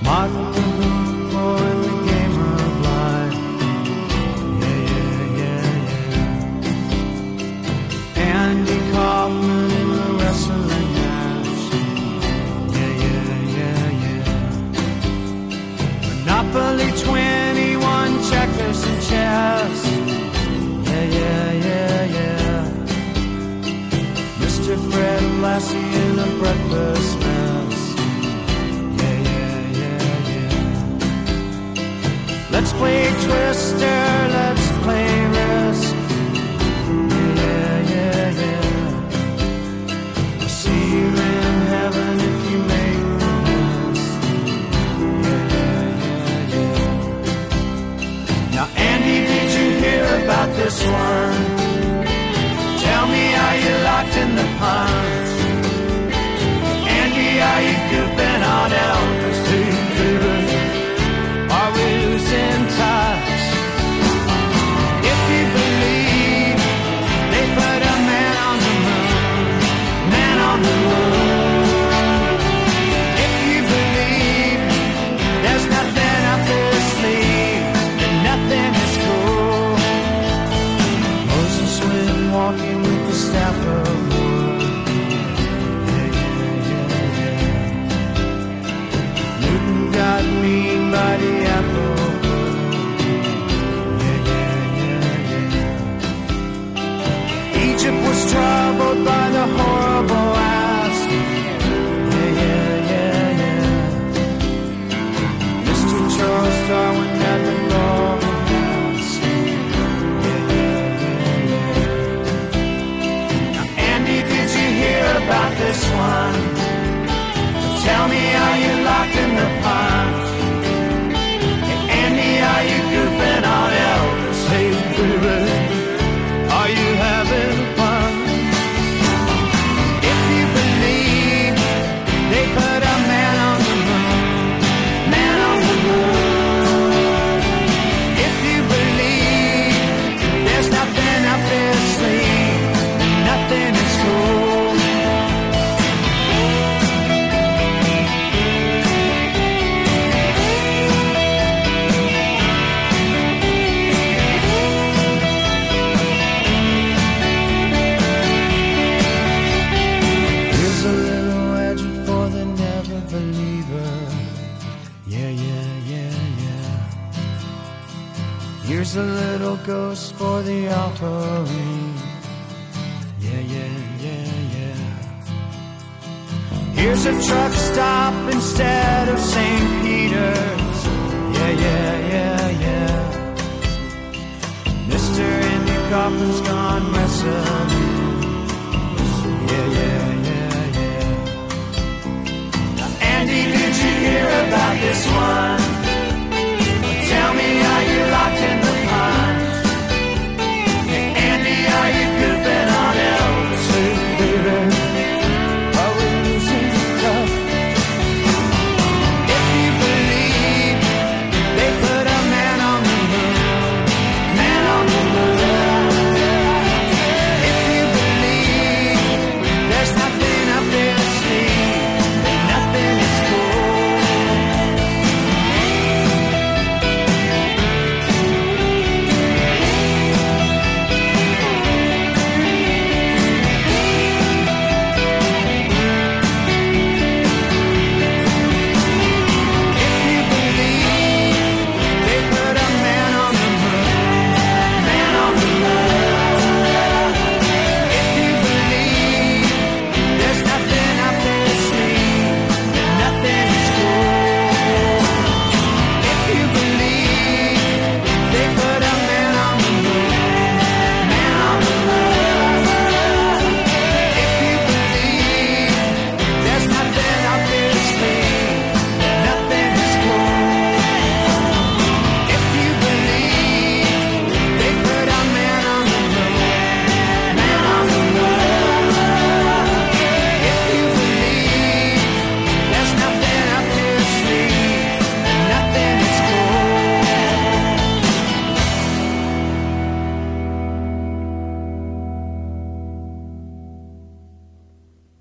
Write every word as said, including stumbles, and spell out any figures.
Martin Luther in the game of life. Yeah, yeah, yeah, yeah. Andy Kaufman in the wrestling match. Yeah, yeah, yeah, yeah. Monopoly twenty-one, checkers and chess. Yeah, yeah, yeah, yeah. Mister Fred Lassie in a breakfast mess. Yeah, yeah, yeah, yeah. Let's play Twister, let's play Risk. Yeah, yeah, yeah, yeah. I'll see you in heaven if you make the list. Yeah, yeah, yeah, yeah. Now, Andy, did you hear about this one? Tell me, are you locked in the punch? Andy, are you goofing on Elvis? Are we losing touch? If you believe they put a man on the moon, man on the moon. If you believe there's nothing up his sleeve, then nothing is cool. Moses went walking with the staff of wood. Yeah, yeah, yeah, yeah. Newton got mean by the apple. Yeah, yeah, yeah, yeah. Egypt was troubled by the horrible ass. Yeah, yeah, yeah, yeah. Mister Charles Darwin had the golden pass. Yeah, yeah, yeah, yeah. Andy, did you hear about this one? Tell me, are you locked in the punch? Hey, Andy, are you goofing on Elvis? Hey, baby, are you having fun? If you believe they put a man on the moon, man on the moon. If you believe there's nothing up his sleeve, nothing is cool. Here's a little legend for the never believer. Yeah, yeah, yeah, yeah. Here's a little ghost for the offering. Yeah, yeah, yeah, yeah. Here's a truck stop instead of Saint Peter's. Yeah, yeah, yeah, yeah. Mister Andy Kaufman's gone restless.